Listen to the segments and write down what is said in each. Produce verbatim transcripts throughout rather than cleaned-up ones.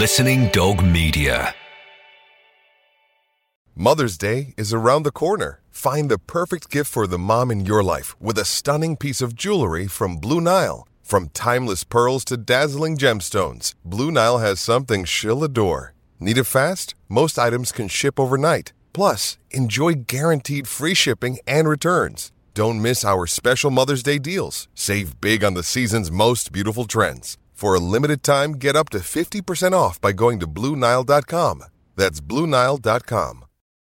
Listening Dog Media. Mother's Day is around the corner. Find the perfect gift for the mom in your life with a stunning piece of jewelry from Blue Nile. From timeless pearls to dazzling gemstones, Blue Nile has something she'll adore. Need it fast? Most items can ship overnight. Plus, enjoy guaranteed free shipping and returns. Don't miss our special Mother's Day deals. Save big on the season's most beautiful trends. For a limited time, get up to fifty percent off by going to Blue Nile dot com. That's Blue Nile dot com.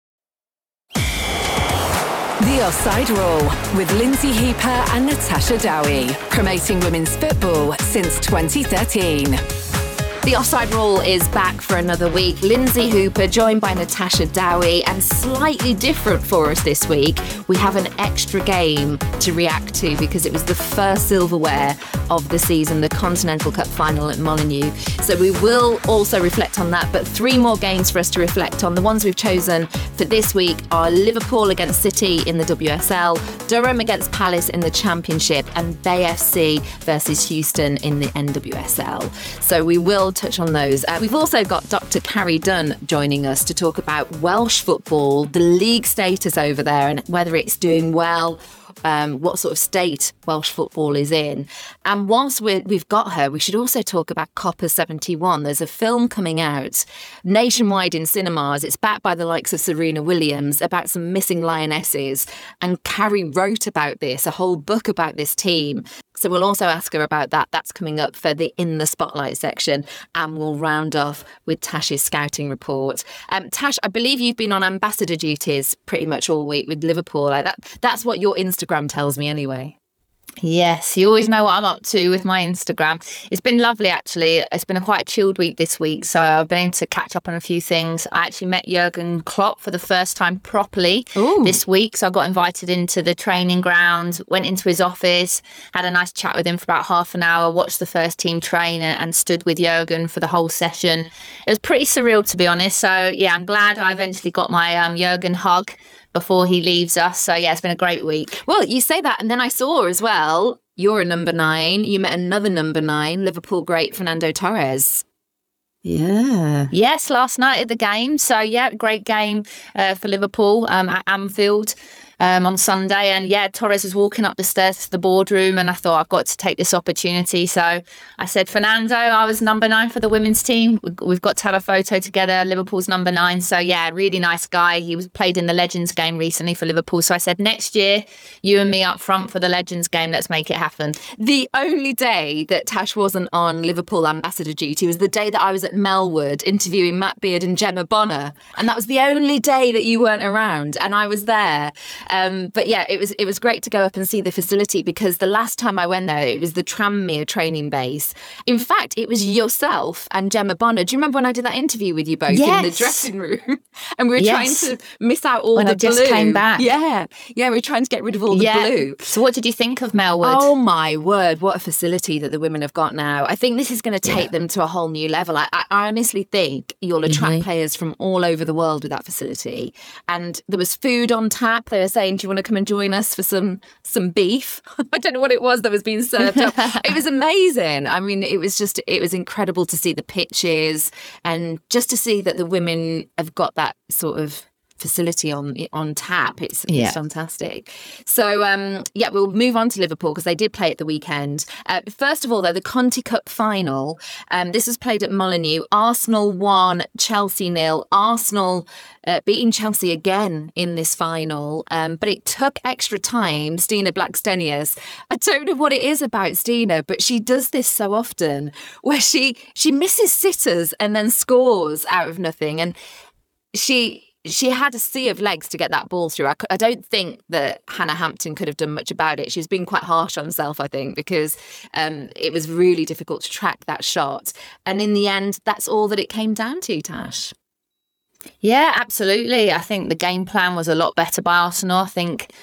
The Offside Rule with Lindsay Hooper and Natasha Dowie, promoting women's football since twenty thirteen. The Offside Rule is back for another week. Lindsay Hooper joined by Natasha Dowie, and slightly different for us this week, we have an extra game to react to because it was the first silverware of the season, the Continental Cup final at Molineux. So we will also reflect on that, but three more games for us to reflect on. The ones we've chosen for this week are Liverpool against City in the W S L, Durham against Palace in the Championship, and Bay F C versus Houston in the N W S L. So we will touch on those. Uh, we've also got Doctor Carrie Dunn joining us to talk about Welsh football, the league status over there and whether it's doing well, um, what sort of state Welsh football is in. And whilst we're, we've got her, we should also talk about Copper seventy-one. There's a film coming out nationwide in cinemas. It's backed by the likes of Serena Williams about some missing lionesses. And Carrie wrote about this, a whole book about this team. So we'll also ask her about that. That's coming up for the In the Spotlight section. And we'll round off with Tash's scouting report. Um, Tash, I believe you've been on ambassador duties pretty much all week with Liverpool. Like that, that's what your Instagram tells me anyway. Yes, you always know what I'm up to with my Instagram. It's been lovely, actually. It's been a quite chilled week this week, so I've been able to catch up on a few things. I actually met Jurgen Klopp for the first time properly Ooh. this week, so I got invited into the training ground, went into his office, had a nice chat with him for about half an hour, watched the first team train and stood with Jurgen for the whole session. It was pretty surreal, to be honest, so yeah, I'm glad I eventually got my um, Jurgen hug before he leaves us. So yeah, it's been a great week. Well, you say that, and then I saw as well, you're a number nine. You met another number nine, Liverpool great Fernando Torres. Yeah. Yes, last night at the game. So yeah, great game uh, for Liverpool um, at Anfield. Um, on Sunday, and yeah, Torres was walking up the stairs to the boardroom, and I thought I've got to take this opportunity. So I said, Fernando, I was number nine for the women's team. We've got to have a photo together. Liverpool's number nine. So yeah, really nice guy. He was played in the Legends game recently for Liverpool. So I said, next year, you and me up front for the Legends game. Let's make it happen. The only day that Tash wasn't on Liverpool ambassador duty was the day that I was at Melwood interviewing Matt Beard and Gemma Bonner, and that was the only day that you weren't around, and I was there. Um, but yeah, it was it was great to go up and see the facility, because the last time I went there, it was the Tranmere training base. In fact, it was yourself and Gemma Bonner. Do you remember when I did that interview with you both yes. in the dressing room? And we were yes. trying to miss out all when the I just blue. came back. Yeah, yeah, we were trying to get rid of all the yeah. blue. So what did you think of Melwood? Oh my word, what a facility that the women have got now. I think this is going to take yeah. them to a whole new level. I, I honestly think you'll attract mm-hmm. players from all over the world with that facility. And there was food on tap. They were saying, do you want to come and join us for some some beef? I don't know what it was that was being served up. It was amazing. I mean, it was just, it was incredible to see the pitches and just to see that the women have got that sort of facility on on tap. It's, yeah. it's fantastic. So um yeah, we'll move on to Liverpool because they did play at the weekend. Uh, first of all, though, the Conti Cup final. Um, this was played at Molineux. Arsenal won, Chelsea nil. Arsenal uh, beating Chelsea again in this final, um, but it took extra time. Stina Blackstenius. I don't know what it is about Stina, but she does this so often, where she she misses sitters and then scores out of nothing, and she. She had a sea of legs to get that ball through. I, I don't think that Hannah Hampton could have done much about it. She's been quite harsh on herself, I think, because um, it was really difficult to track that shot. And in the end, that's all that it came down to, Tash. Yeah, absolutely. I think the game plan was a lot better by Arsenal. I think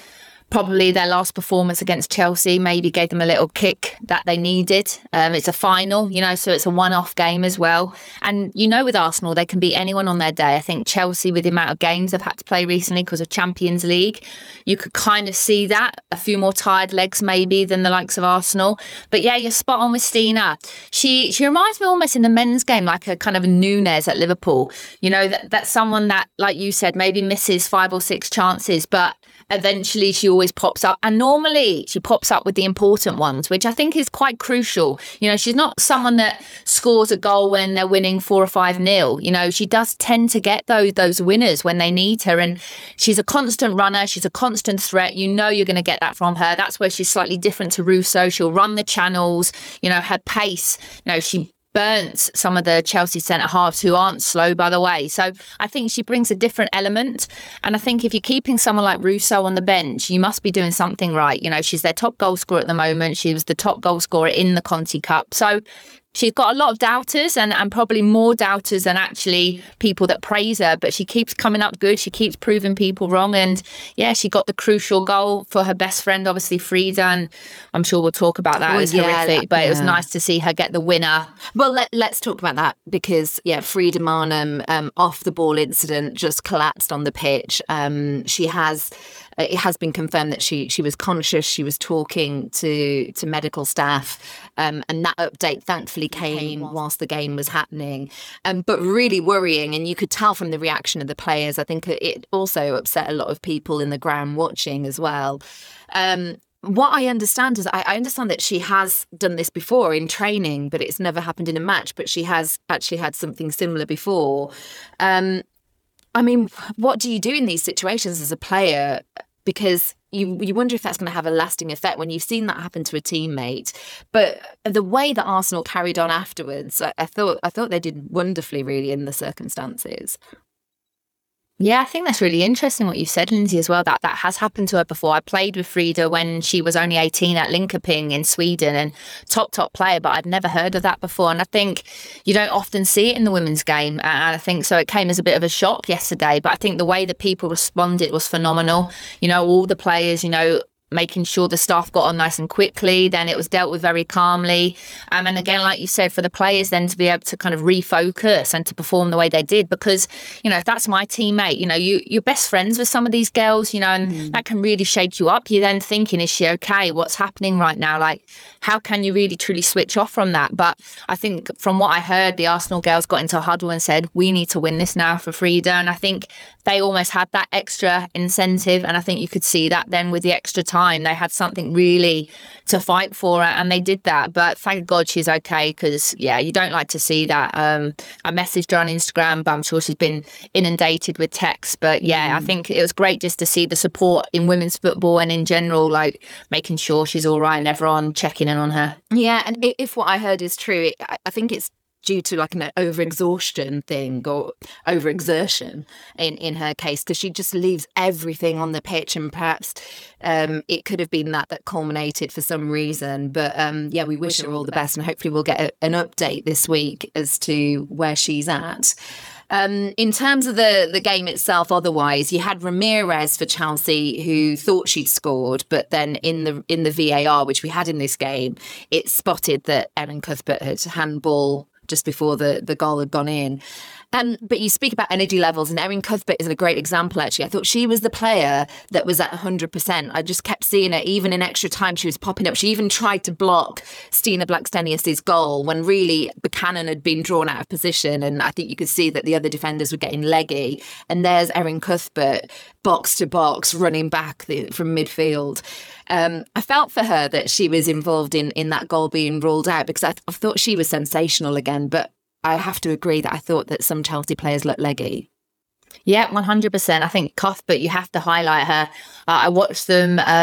Probably their last performance against Chelsea maybe gave them a little kick that they needed. Um, it's a final, you know, so it's a one-off game as well. And, you know, with Arsenal, they can beat anyone on their day. I think Chelsea, with the amount of games they've had to play recently because of Champions League, you could kind of see that. A few more tired legs maybe than the likes of Arsenal. But yeah, you're spot on with Stina. She she reminds me almost in the men's game like a kind of Nunes at Liverpool. You know, that, that's someone that, like you said, maybe misses five or six chances, but eventually she always pops up, and normally she pops up with the important ones, which I think is quite crucial. You know, she's not someone that scores a goal when they're winning four or five nil. You know, she does tend to get those those winners when they need her, and she's a constant runner. She's a constant threat. You know, you're going to get that from her. That's where she's slightly different to Russo. She'll run the channels. You know, her pace. You know, she burnt some of the Chelsea centre halves who aren't slow, by the way. So I think she brings a different element. And I think if you're keeping someone like Russo on the bench, you must be doing something right. You know, she's their top goal scorer at the moment. She was the top goal scorer in the Conti Cup. So she's got a lot of doubters, and, and probably more doubters than actually people that praise her. But she keeps coming up good. She keeps proving people wrong. And yeah, she got the crucial goal for her best friend, obviously Frida. And I'm sure we'll talk about that. It was yeah, horrific, but yeah. It was nice to see her get the winner. Well, let, let's talk about that because, yeah, Frida Maanum, um, off the ball incident, just collapsed on the pitch. Um, she has... It has been confirmed that she she was conscious. She was talking to to medical staff, um, and that update thankfully came whilst the game was happening. Um, but really worrying, and you could tell from the reaction of the players. I think it also upset a lot of people in the ground watching as well. Um, What I understand is I, I understand that she has done this before in training, but it's never happened in a match. But she has actually had something similar before. Um, I mean, what do you do in these situations as a player? Because you you wonder if that's going to have a lasting effect when you've seen that happen to a teammate. But the way that Arsenal carried on afterwards, I, I thought I thought they did wonderfully, really, in the circumstances. Yeah, I think that's really interesting what you said, Lindsay, as well. That that has happened to her before. I played with Frida when she was only eighteen at Linköping in Sweden, and top, top player, but I'd never heard of that before. And I think you don't often see it in the women's game. And I think so it came as a bit of a shock yesterday. But I think the way that people responded was phenomenal. You know, all the players, you know, making sure the staff got on nice and quickly. Then it was dealt with very calmly. Um, and again, like you said, for the players then to be able to kind of refocus and to perform the way they did, because, you know, if that's my teammate, you know, you, you're best friends with some of these girls, you know, and mm. that can really shake you up. You're then thinking, is she okay? What's happening right now? Like, how can you really truly switch off from that? But I think from what I heard, the Arsenal girls got into a huddle and said, we need to win this now for Frida. And I think they almost had that extra incentive. And I think you could see that then with the extra time. They had something really to fight for, and they did that. But thank God she's okay, because, yeah, you don't like to see that. Um, I messaged her on Instagram, but I'm sure she's been inundated with texts. But, yeah, mm. I think it was great just to see the support in women's football and in general, like making sure she's all right and everyone checking in on her. Yeah, and if what I heard is true, I think it's due to like an overexhaustion thing or overexertion in, in her case, because she just leaves everything on the pitch, and perhaps um, it could have been that that culminated for some reason. But um, yeah, we wish her all the best, and hopefully we'll get a, an update this week as to where she's at. Um, in terms of the, the game itself, otherwise, you had Ramirez for Chelsea, who thought she'd scored, but then in the in the V A R, which we had in this game, it spotted that Erin Cuthbert had handball just before the, the goal had gone in. Um, but you speak about energy levels, and Erin Cuthbert is a great example, actually. I thought she was the player that was at one hundred percent. I just kept seeing her, even in extra time, she was popping up. She even tried to block Stina Blackstenius' goal when really Buchanan had been drawn out of position, and I think you could see that the other defenders were getting leggy. And there's Erin Cuthbert, box to box, running back the, from midfield. Um, I felt for her that she was involved in, in that goal being ruled out, because I, th- I thought she was sensational again, but I have to agree that I thought that some Chelsea players looked leggy. Yeah, one hundred percent. I think Cuthbert, you have to highlight her. Uh, I watched them um,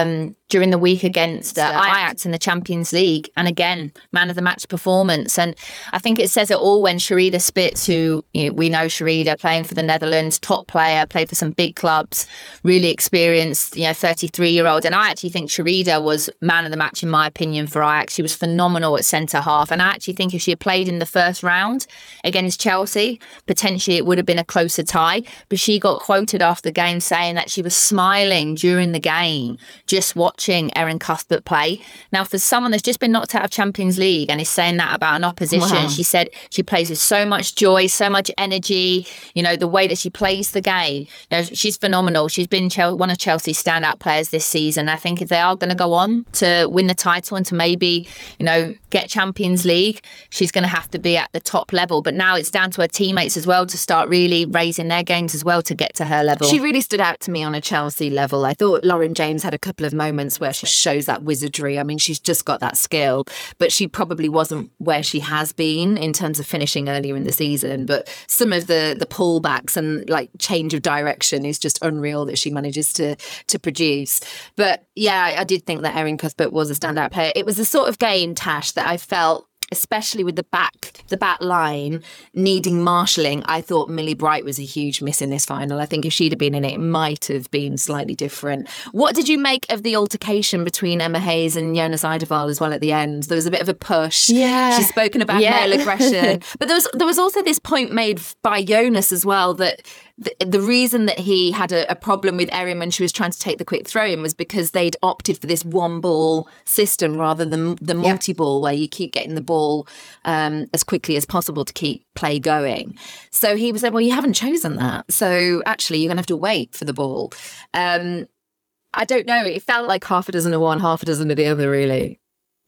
during the week against uh, Ajax in the Champions League. And again, man of the match performance. And I think it says it all when Sherida Spitz, who you know, we know Sherida playing for the Netherlands, top player, played for some big clubs, really experienced, you know, thirty-three-year-old. And I actually think Sherida was man of the match, in my opinion, for Ajax. She was phenomenal at centre half. And I actually think if she had played in the first round against Chelsea, potentially it would have been a closer tie. But she got quoted after the game saying that she was smiling during the game, just watching watching Erin Cuthbert play. Now, for someone that's just been knocked out of Champions League and is saying that about an opposition, wow. She said she plays with so much joy, so much energy, you know, the way that she plays the game. You know, she's phenomenal. She's been one of Chelsea's standout players this season. I think if they are going to go on to win the title and to maybe, you know, get Champions League, she's going to have to be at the top level. But now it's down to her teammates as well to start really raising their games as well to get to her level. She really stood out to me on a Chelsea level. I thought Lauren James had a couple of moments where she shows that wizardry. I mean, she's just got that skill, but she probably wasn't where she has been in terms of finishing earlier in the season. But some of the the pullbacks and like change of direction is just unreal that she manages to to produce. But yeah, I did think that Erin Cuthbert was a standout player. It was the sort of game, Tash, that I felt, especially with the back, the back line needing marshalling, I thought Millie Bright was a huge miss in this final. I think if she'd have been in it, it might have been slightly different. What did you make of the altercation between Emma Hayes and Jonas Eidevall as well at the end? There was a bit of a push. Yeah. She's spoken about yeah. male aggression. But there was there was also this point made by Jonas as well that the, the reason that he had a, a problem with Erin when she was trying to take the quick throw in was because they'd opted for this one ball system rather than the multi-ball, where you keep getting the ball um, as quickly as possible to keep play going. So he was like, well, you haven't chosen that. So actually, you're going to have to wait for the ball. Um, I don't know. It felt like half a dozen of one, half a dozen of the other, really.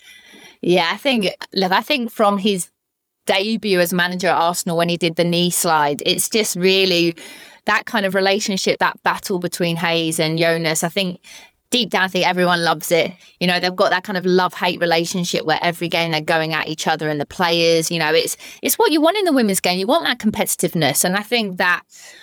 Yeah, I think, look, I think from his debut as manager at Arsenal when he did the knee slide, it's just really that kind of relationship, that battle between Hayes and Jonas. I think deep down, I think everyone loves it. You know, they've got that kind of love-hate relationship where every game they're going at each other, and the players, you know, it's it's what you want in the women's game. You want that competitiveness. And I think that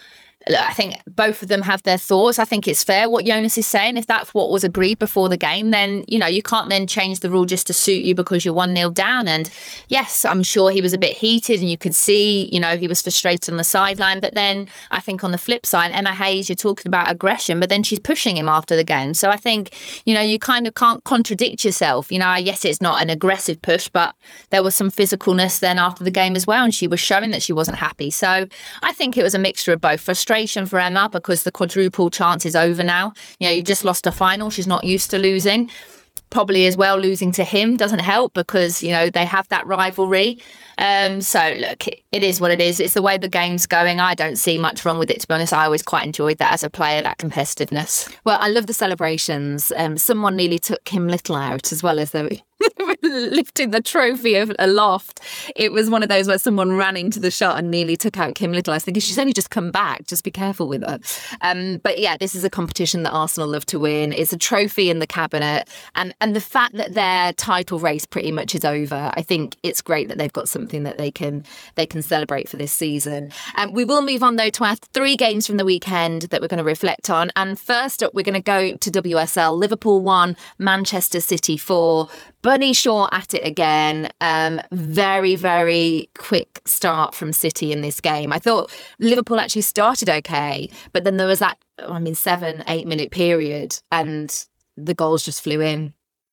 I think both of them have their thoughts. I think it's fair what Jonas is saying. If that's what was agreed before the game, then, you know, you can't then change the rule just to suit you because you're one nil down. And yes, I'm sure he was a bit heated and you could see, you know, he was frustrated on the sideline. But then I think on the flip side, Emma Hayes, you're talking about aggression, but then she's pushing him after the game. So I think, you know, you kind of can't contradict yourself. You know, yes, it's not an aggressive push, but there was some physicalness then after the game as well. And she was showing that she wasn't happy. So I think it was a mixture of both. Frustration for Emma because the quadruple chance is over now. You know, you just lost a final. She's not used to losing. Probably as well losing to him doesn't help because, you know, they have that rivalry. Um, so, look, it, it is what it is. It's the way the game's going. I don't see much wrong with it, to be honest. I always quite enjoyed that as a player, that competitiveness. Well, I love the celebrations. Um, someone nearly took Kim Little out as well as they were lifting the trophy aloft. It was one of those where someone ran into the shot and nearly took out Kim Little. I was thinking, she's only just come back. Just be careful with her. Um, but yeah, this is a competition that Arsenal love to win. It's a trophy in the cabinet. And, and the fact that their title race pretty much is over, I think it's great that they've got something that they can they can celebrate for this season. Um, we will move on, though, to our three games from the weekend that we're going to reflect on. And first up, we're going to go to W S L. Liverpool one, Manchester City four. Bunny Shaw at it again. Um, very, very quick start from City in this game. I thought Liverpool actually started okay, but then there was that, I mean, seven, eight minute period and the goals just flew in.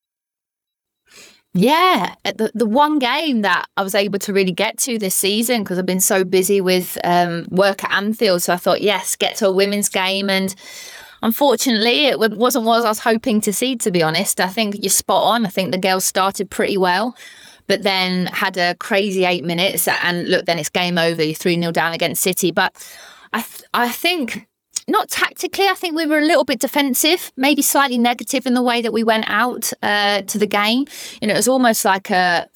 Yeah, the the one game that I was able to really get to this season because I've been so busy with um, work at Anfield. So I thought, yes, get to a women's game. And unfortunately, it wasn't what I was hoping to see, to be honest. I think you're spot on. I think the girls started pretty well, but then had a crazy eight minutes. And look, then it's game over. You're three nil down against City. But I th- I think... Not tactically, I think we were a little bit defensive, maybe slightly negative in the way that we went out uh, to the game. You know, it was almost like a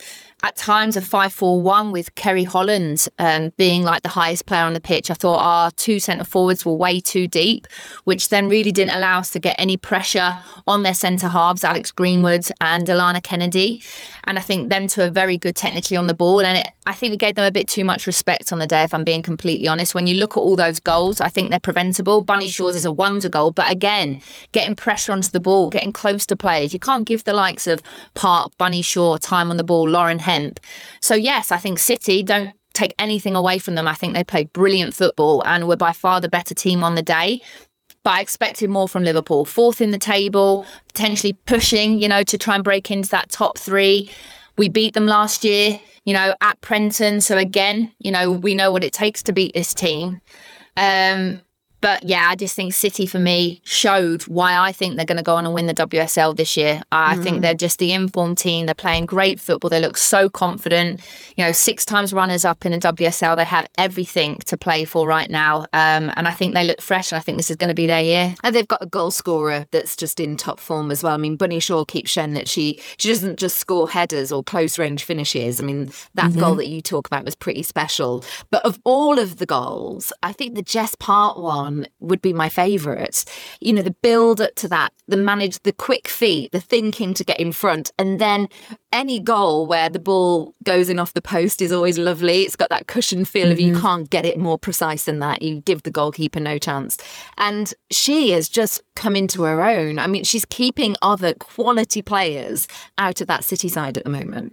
at times a five four one with Kerry Holland um, being like the highest player on the pitch. I thought our two centre forwards were way too deep, which then really didn't allow us to get any pressure on their centre halves, Alex Greenwood and Alana Kennedy. And I think them two are very good technically on the ball. And it, I think we gave them a bit too much respect on the day, if I'm being completely honest. When you look at all those goals, I think they're preventable. Bunny Shaw's is a wonder goal. But again, getting pressure onto the ball, getting close to players. You can't give the likes of Park, Bunny Shaw, time on the ball, Lauren Hemp. So yes, I think City, don't take anything away from them. I think they played brilliant football and were by far the better team on the day. But I expected more from Liverpool. Fourth in the table, potentially pushing, you know, to try and break into that top three. We beat them last year, you know, at Prenton. So again, you know, we know what it takes to beat this team. Um, But yeah, I just think City for me showed why I think they're going to go on and win the W S L this year. I mm. think they're just the informed team. They're playing great football. They look so confident. You know, six times runners up in the W S L. They have everything to play for right now. Um, and I think they look fresh. And I think this is going to be their year. And they've got a goal scorer that's just in top form as well. I mean, Bunny Shaw keeps showing that she, she doesn't just score headers or close range finishes. I mean, that mm-hmm. goal that you talk about was pretty special. But of all of the goals, I think the Jess Part one would be my favourite. You know, the build up to that, the manage, the quick feet, the thinking to get in front, and then any goal where the ball goes in off the post is always lovely. It's got that cushioned feel mm-hmm. of you can't get it more precise than that. You give the goalkeeper no chance. And she has just come into her own. I mean, she's keeping other quality players out of that City side at the moment.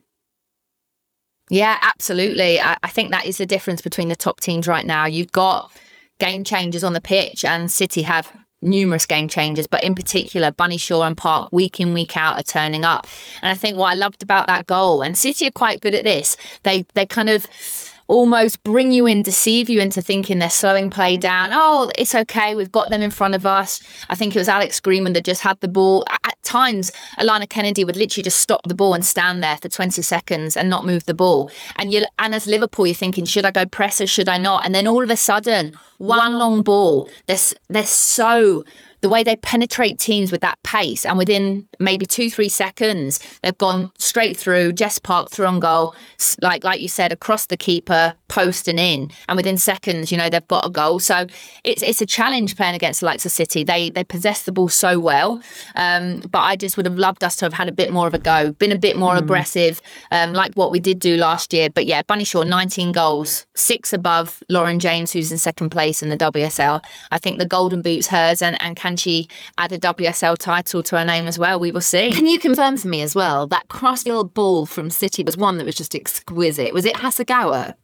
Yeah, absolutely. I, I think that is the difference between the top teams right now. You've got game changers on the pitch, and City have numerous game changers, but in particular Bunny Shaw and Park week in week out are turning up. And I think what I loved about that goal, and City are quite good at this, they they kind of almost bring you in, deceive you into thinking they're slowing play down. Oh, it's okay, we've got them in front of us. I think it was Alex Greenwood that just had the ball. At times, Alana Kennedy would literally just stop the ball and stand there for twenty seconds and not move the ball. And you, and as Liverpool, you're thinking, should I go press or should I not? And then all of a sudden, one long ball, they're, they're so... the way they penetrate teams with that pace, and within maybe two, three seconds, they've gone straight through, Jess Park through on goal, like like you said, across the keeper, post and in. And within seconds, you know, they've got a goal. So it's it's a challenge playing against the likes of City. They they possess the ball so well. Um, but I just would have loved us to have had a bit more of a go, been a bit more mm. aggressive, um, like what we did do last year. But yeah, Bunny Shaw, nineteen goals, six above Lauren James, who's in second place in the W S L. I think the Golden Boot's hers, and, and can she add a W S L title to her name as well? We will see. Can you confirm for me as well that cross-field ball from City was one that was just exquisite? Was it Hasegawa?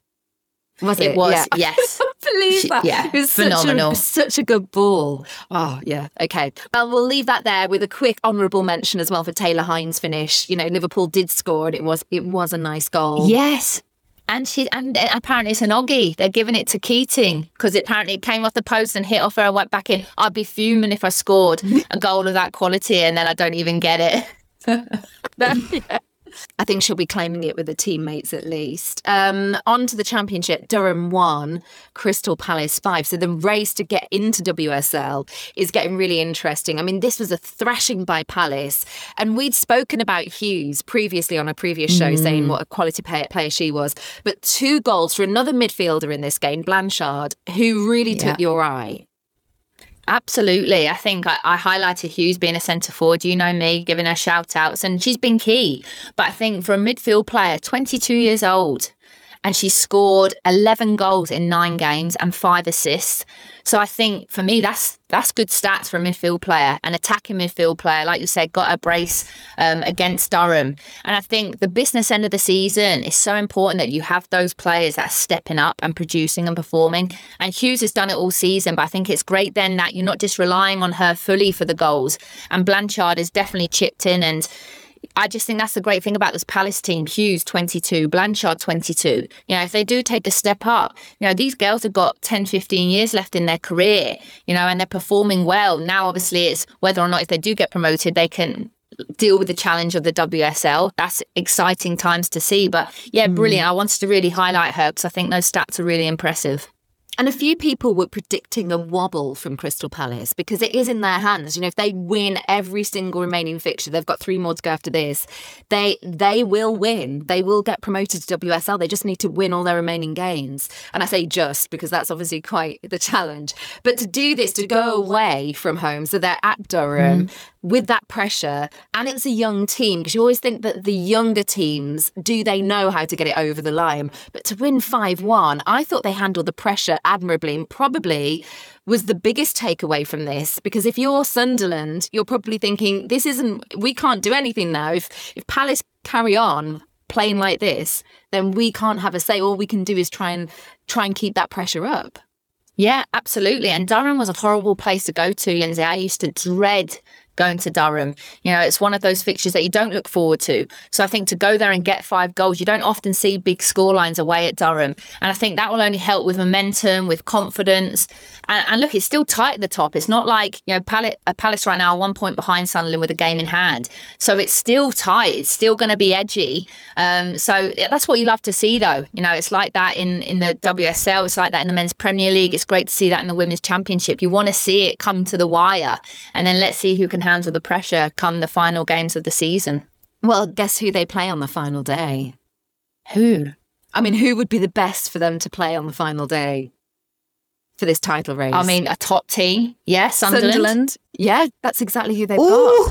Was it? It was, yeah. yes. I can't believe that. Yeah, it was phenomenal. Such a, such a good ball. Oh, yeah. Okay. Well, we'll leave that there with a quick honourable mention as well for Taylor Hines' finish. You know, Liverpool did score and it was it was a nice goal. Yes. And she and apparently it's an Oggy. They're giving it to Keating because it apparently it came off the post and hit off her and went back in. I'd be fuming if I scored a goal of that quality and then I don't even get it. Yeah. I think she'll be claiming it with her teammates at least. Um, on to the Championship. Durham one, Crystal Palace five. So the race to get into W S L is getting really interesting. I mean, this was a thrashing by Palace. And we'd spoken about Hughes previously on a previous show, mm. saying what a quality play- player she was. But two goals for another midfielder in this game, Blanchard, who really yeah. took your eye. Absolutely. I think I, I highlighted Hughes being a centre forward. You know me, giving her shout outs, and she's been key. But I think for a midfield player, twenty-two years old, and she scored eleven goals in nine games and five assists. So I think for me, that's that's good stats for a midfield player, an attacking midfield player, like you said, got a brace um, against Durham. And I think the business end of the season is so important that you have those players that are stepping up and producing and performing. And Hughes has done it all season, but I think it's great then that you're not just relying on her fully for the goals. And Blanchard has definitely chipped in, and I just think that's the great thing about this Palace team. Hughes, twenty-two, Blanchard, twenty-two. You know, if they do take a step up, you know, these girls have got ten, fifteen years left in their career, you know, and they're performing well. Now, obviously, it's whether or not if they do get promoted, they can deal with the challenge of the W S L. That's exciting times to see. But yeah, brilliant. Mm. I wanted to really highlight her because I think those stats are really impressive. And a few people were predicting a wobble from Crystal Palace because it is in their hands. You know, if they win every single remaining fixture, they've got three more to go after this, they they will win. They will get promoted to W S L. They just need to win all their remaining games. And I say just because that's obviously quite the challenge. But to do this, to go away from home, so they're at Durham mm. with that pressure, and it's a young team, because you always think that the younger teams, do they know how to get it over the line? But to win five one, I thought they handled the pressure admirably, and probably was the biggest takeaway from this, because if you're Sunderland, you're probably thinking, this isn't, we can't do anything now. If if Palace carry on playing like this, then we can't have a say. All we can do is try and try and keep that pressure up. Yeah, absolutely. And Durham was a horrible place to go to, Lindsay. I used to dread going to Durham. You know, it's one of those fixtures that you don't look forward to. So I think to go there and get five goals, you don't often see big scorelines away at Durham. And I think that will only help with momentum, with confidence. And, and look, it's still tight at the top. It's not like, you know, Palace, Palace right now are one point behind Sunderland with a game in hand. So it's still tight. It's still going to be edgy. Um, so that's what you love to see, though. You know, it's like that in, in the W S L. It's like that in the Men's Premier League. It's great to see that in the Women's Championship. You want to see it come to the wire. And then let's see who can handle the pressure come the final games of the season. Well, guess who they play on the final day? Who? I mean, who would be the best for them to play on the final day for this title race? I mean, a top team. Yeah, Sunderland. Sunderland. Yeah, that's exactly who they've Ooh.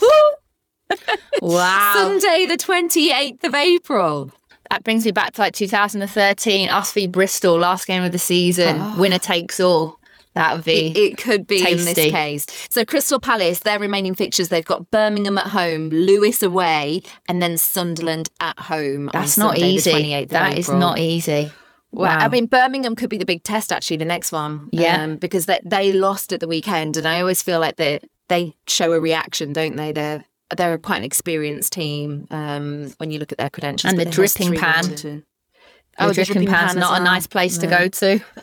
got. Wow. Sunday, the twenty-eighth of April. That brings me back to like two thousand thirteen, us v Bristol, last game of the season. Oh. Winner takes all. That would be It, it could be tasty. In this case. So Crystal Palace, their remaining fixtures, they've got Birmingham at home, Lewis away, and then Sunderland at home. That's on not Sunday, easy. The twenty-eighth that of is April. not easy. Well, Wow. I mean, Birmingham could be the big test, actually, the next one. Yeah. Um, because they, they lost at the weekend, and I always feel like they they show a reaction, don't they? They're they're quite an experienced team um, when you look at their credentials. And but the they lost dripping three one pan. to- Oh, the dripping pan's pan as not a well. nice place No. to go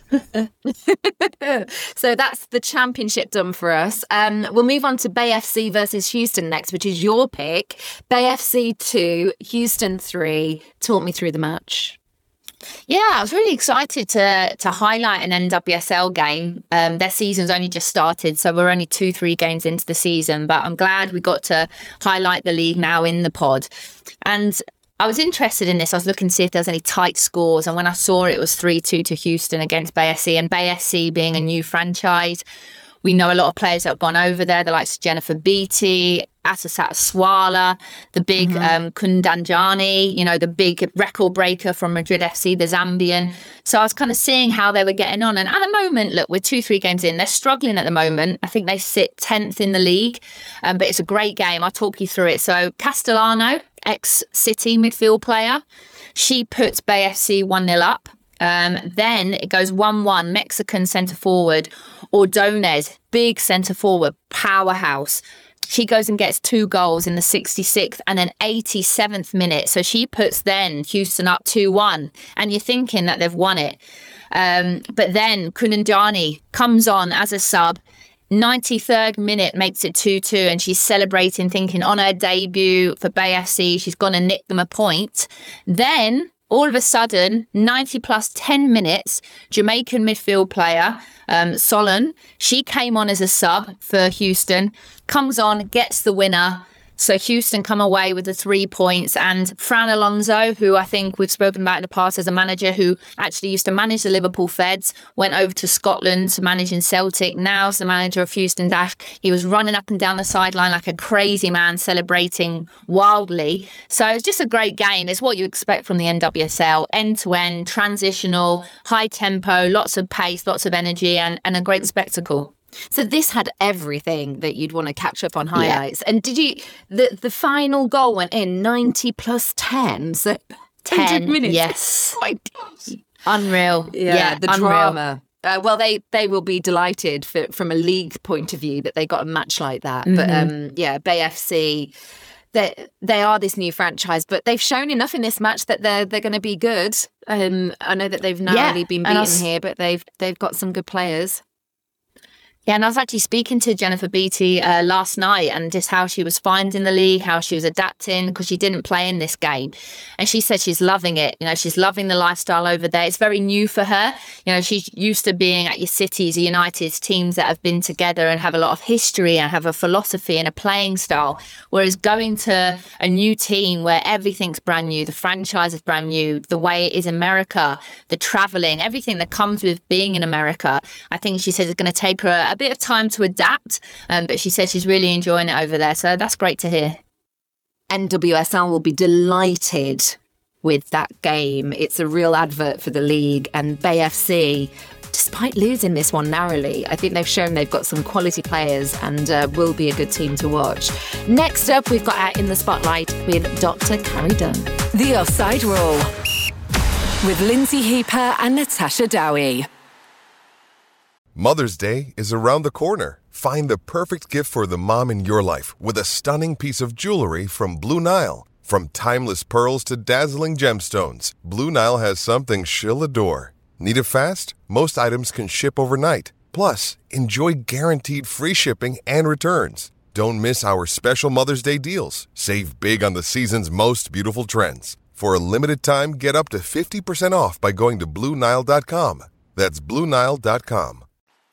to. So that's the championship done for us. Um, we'll move on to Bay F C versus Houston next, which is your pick. Bay F C two, Houston three. Talk me through the match. Yeah, I was really excited to to highlight an N W S L game. Um, their season's only just started, so we're only two, three games into the season. But I'm glad we got to highlight the league now in the pod. And I was interested in this. I was looking to see if there was any tight scores. And when I saw it, it was three two to Houston against Bay F C. And Bay F C being a new franchise, we know a lot of players that have gone over there, the likes of Jennifer Beattie, Asasat Swala, the big mm-hmm. um, Kundanjani, you know, the big record breaker from Madrid F C, the Zambian. So I was kind of seeing how they were getting on. And at the moment, look, we're two, three games in. They're struggling at the moment. I think they sit tenth in the league, um, but it's a great game. I'll talk you through it. So Castellano, ex-City midfield player, she puts Bay F C one nil up. Um, then it goes one one, Mexican centre forward, Ordonez, big centre forward, powerhouse. She goes and gets two goals in the sixty-sixth and then eighty-seventh minute. So she puts then Houston up two one. And you're thinking that they've won it. Um, but then Kundanjani comes on as a sub. ninety-third minute makes it two two, and she's celebrating, thinking on her debut for Bay F C, she's going to nick them a point. Then all of a sudden, ninety plus ten minutes, Jamaican midfield player, um, Solon, she came on as a sub for Houston, comes on, gets the winner. So Houston come away with the three points, and Fran Alonso, who I think we've spoken about in the past as a manager who actually used to manage the Liverpool Feds, went over to Scotland to manage in Celtic. Now's the manager of Houston Dash. He was running up and down the sideline like a crazy man, celebrating wildly. So it's just a great game. It's what you expect from the N W S L. End-to-end, transitional, high tempo, lots of pace, lots of energy, and, and a great spectacle. So this had everything that you'd want to catch up on highlights. Yeah. And did you, the, the final goal went in ninety plus ten, so ten minutes. Yes. Quite unreal. Yeah, yeah the unreal. drama. Uh, well, they, they will be delighted for, from a league point of view that they got a match like that. Mm-hmm. But um, yeah, Bay F C, they they are this new franchise, but they've shown enough in this match that they're they're going to be good. Um, I know that they've narrowly yeah. been beaten was, here, but they've they've got some good players. Yeah, and I was actually speaking to Jennifer Beattie uh, last night and just how she was finding the league, how she was adapting because she didn't play in this game. And she said she's loving it. You know, she's loving the lifestyle over there. It's very new for her. You know, she's used to being at your Cities, your Uniteds, teams that have been together and have a lot of history and have a philosophy and a playing style. Whereas going to a new team where everything's brand new, the franchise is brand new, the way it is America, the traveling, everything that comes with being in America, I think she says it's going to take her a bit of time to adapt, um, but she says she's really enjoying it over there. So that's great to hear. N W S L will be delighted with that game. It's a real advert for the league, and Bay F C, despite losing this one narrowly, I think they've shown they've got some quality players and uh, will be a good team to watch. Next up, we've got Out in the Spotlight with Doctor Carrie Dunn. The Offside Rule with Lindsay Hooper and Natasha Dowie. Mother's Day is around the corner. Find the perfect gift for the mom in your life with a stunning piece of jewelry from Blue Nile. From timeless pearls to dazzling gemstones, Blue Nile has something she'll adore. Need it fast? Most items can ship overnight. Plus, enjoy guaranteed free shipping and returns. Don't miss our special Mother's Day deals. Save big on the season's most beautiful trends. For a limited time, get up to fifty percent off by going to Blue Nile dot com. That's Blue Nile dot com.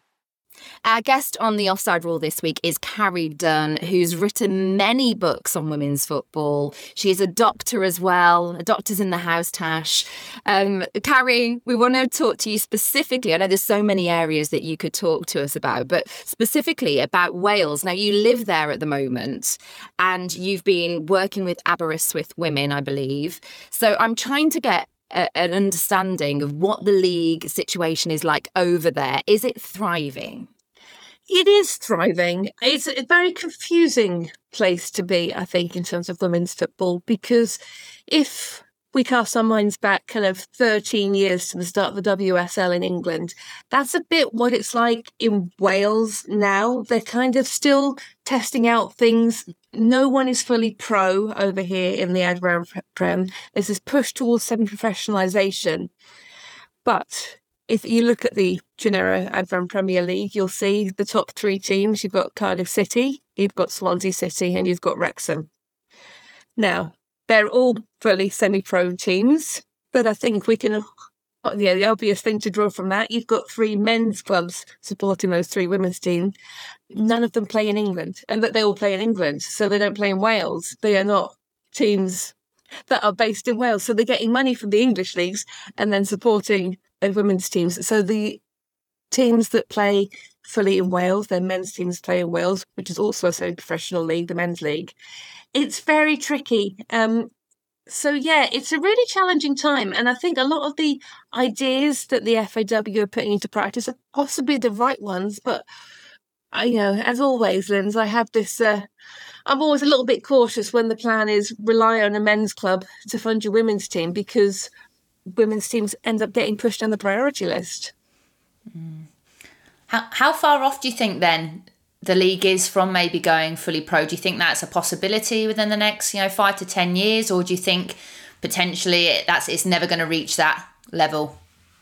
Our guest on the Offside Rule this week is Carrie Dunn, who's written many books on women's football. She is a doctor as well. A doctor's in the house, Tash. Um, Carrie, we want to talk to you specifically. I know there's so many areas that you could talk to us about, but specifically about Wales. Now, you live there at the moment and you've been working with Aberystwyth Women, I believe. So I'm trying to get a, an understanding of what the league situation is like over there. Is it thriving? It is thriving. It's a very confusing place to be, I think, in terms of women's football, because if we cast our minds back kind of thirteen years to the start of the W S L in England, that's a bit what it's like in Wales now. They're kind of still testing out things. No one is fully pro over here in the Adran Prem. There's this push towards semi-professionalisation. But if you look at the Genera Advan Premier League, you'll see the top three teams. You've got Cardiff City, you've got Swansea City, and you've got Wrexham. Now, they're all fully semi-pro teams, but I think we can, yeah, the obvious thing to draw from that, you've got three men's clubs supporting those three women's teams. None of them play in England, and that they all play in England, so they don't play in Wales. They are not teams that are based in Wales, so they're getting money from the English leagues and then supporting their women's teams. So the teams that play fully in Wales, their men's teams play in Wales, which is also a semi-professional league, the men's league. It's very tricky. Um, so, yeah, it's a really challenging time. And I think a lot of the ideas that the F A W are putting into practice are possibly the right ones. But, I, you know, as always, Linz, I have this... Uh, I'm always a little bit cautious when the plan is rely on a men's club to fund your women's team, because women's teams end up getting pushed on the priority list. Mm. How how far off do you think then the league is from maybe going fully pro? Do you think that's a possibility within the next, you know, five to ten years, or do you think potentially that's it's never going to reach that level?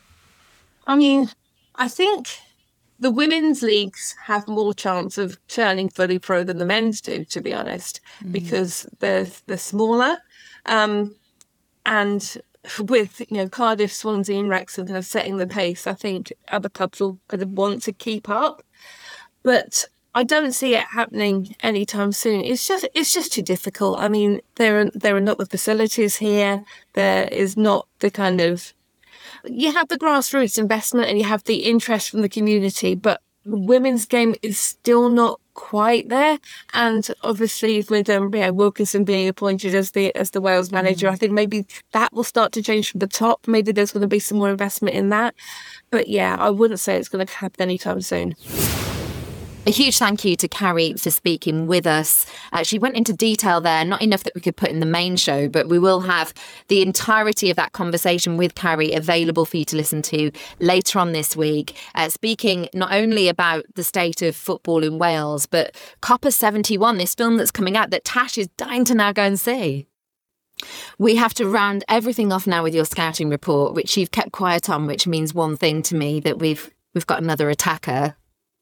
I mean, I think the women's leagues have more chance of turning fully pro than the men's do, to be honest, mm. because they're they're smaller, um, and with, you know, Cardiff, Swansea and Wrexham kind of setting the pace, I think other clubs will kind of want to keep up. But I don't see it happening anytime soon. It's just it's just too difficult. I mean, there are there are not the facilities here. There is not the kind of... You have the grassroots investment and you have the interest from the community, but the women's game is still not quite there. And obviously with um, yeah, Wilkinson being appointed as the as the Wales manager, mm. I think maybe that will start to change from the top. Maybe there's going to be some more investment in that. But yeah, I wouldn't say it's going to happen anytime soon. A huge thank you to Carrie for speaking with us. Uh, she went into detail there, not enough that we could put in the main show, but we will have the entirety of that conversation with Carrie available for you to listen to later on this week, uh, speaking not only about the state of football in Wales, but Copper seventy-one, this film that's coming out that Tash is dying to now go and see. We have to round everything off now with your scouting report, which you've kept quiet on, which means one thing to me, that we've we've got another attacker.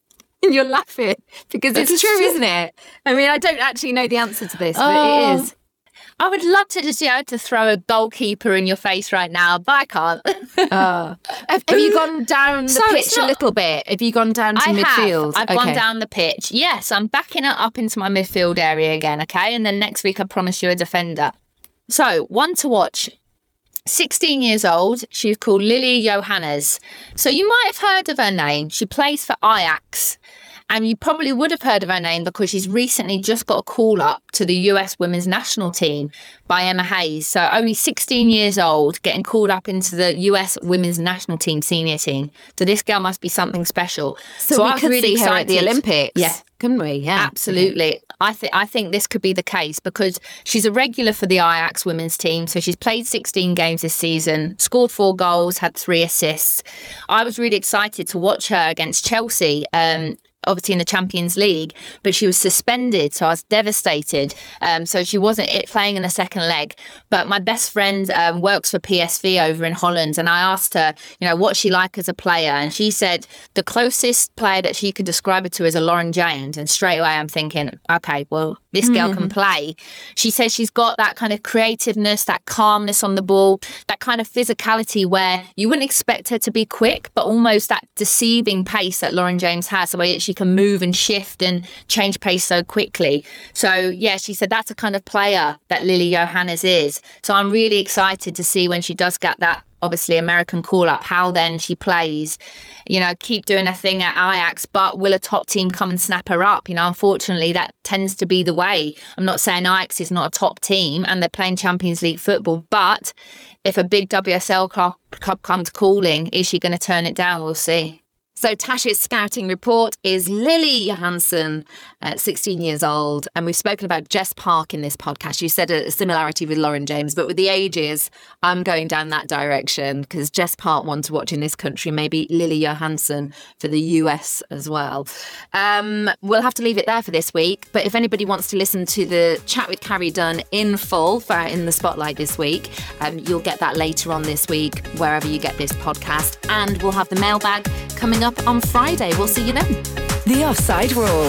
You're laughing because it's, it's true, true, isn't it? I mean, I don't actually know the answer to this, oh, but it is. I would love to just, you know, to throw a goalkeeper in your face right now, but I can't. uh, have, have you gone down the so pitch not, a little bit? Have you gone down to I midfield? Have. I've okay. gone down the pitch. Yes, I'm backing it up into my midfield area again, okay? And then next week, I promise you a defender. So, one to watch. sixteen years old. She's called Lily Johannes. So you might have heard of her name. She plays for Ajax. And you probably would have heard of her name because she's recently just got a call up to the U S women's national team by Emma Hayes. So only sixteen years old, getting called up into the U S women's national team senior team. So this girl must be something special. So, so we I was could really see her excited. At the Olympics. Yeah. Couldn't we? Yeah. Absolutely. I think I think this could be the case because she's a regular for the Ajax women's team. So she's played sixteen games this season, scored four goals, had three assists. I was really excited to watch her against Chelsea. Um, obviously in the Champions League, but she was suspended, so I was devastated. Um, so she wasn't it playing in the second leg. But my best friend um, works for P S V over in Holland, and I asked her, you know, what's she like as a player? And she said the closest player that she could describe it to is a Lauren James. And straight away I'm thinking, okay, well, this girl mm-hmm. can play. She says she's got that kind of creativeness, that calmness on the ball, that kind of physicality where you wouldn't expect her to be quick, but almost that deceiving pace that Lauren James has, the way that she can move and shift and change pace so quickly. So yeah, she said that's a kind of player that Lily Johannes is. So I'm really excited to see when she does get that obviously American call up, how then she plays, you know, keep doing her thing at Ajax, but will a top team come and snap her up? You know, unfortunately, that tends to be the way. I'm not saying Ajax is not a top team and they're playing Champions League football, but if a big W S L club, club comes calling, is she going to turn it down? We'll see. So Tasha's scouting report is Lily Johansson, uh, sixteen years old. And we've spoken about Jess Park in this podcast. You said a similarity with Lauren James, but with the ages, I'm going down that direction because Jess Park one to watch in this country, maybe Lily Johansson for the U S as well. Um, we'll have to leave it there for this week. But if anybody wants to listen to the chat with Carrie Dunn in full for In the Spotlight this week, um, you'll get that later on this week, wherever you get this podcast. And we'll have the mailbag coming up on Friday. We'll see you then. The Offside Rule.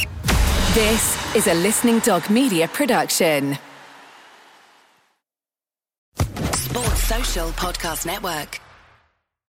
This is a Listening Dog Media production. Sports Social Podcast Network.